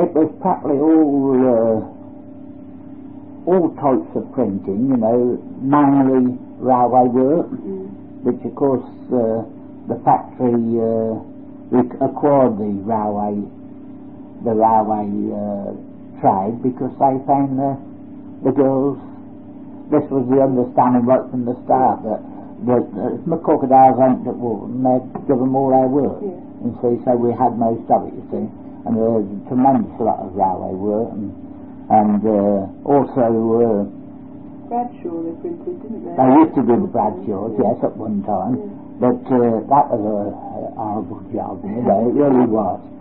it was practically all types of printing, you know, mainly railway work, which of course the factory acquired the railway trade because they found the girls. This was the understanding right from the start that if my crocodiles ain't at Walton, they'd give them all their work. And so we had most of it, you see. And there was a tremendous lot of railway work, and also Bradshaw they printed, didn't they? They used to do the Bradshaws, yes, at one time, but that was a horrible job, you know, it really was.